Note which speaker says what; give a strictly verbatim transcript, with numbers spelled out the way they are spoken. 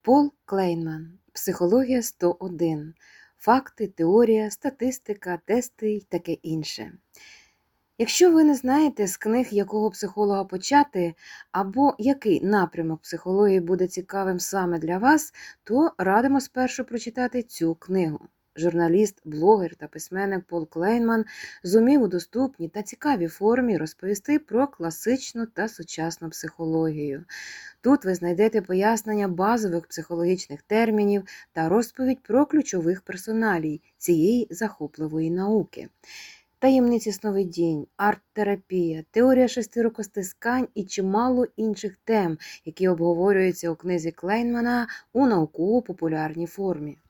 Speaker 1: Пол Клейнман. Психологія сто один. Факти, теорія, статистика, тести й таке інше. Якщо ви не знаєте, з книг якого психолога почати, або який напрямок психології буде цікавим саме для вас, то радимо спершу прочитати цю книгу. Журналіст, блогер та письменник Пол Клейнман зумів у доступній та цікавій формі розповісти про класичну та сучасну психологію. Тут ви знайдете пояснення базових психологічних термінів та розповідь про ключових персоналій цієї захопливої науки. Таємниці сновидінь, арт-терапія, теорія шести рукостискань і чимало інших тем, які обговорюються у книзі Клейнмана у науково-популярній формі.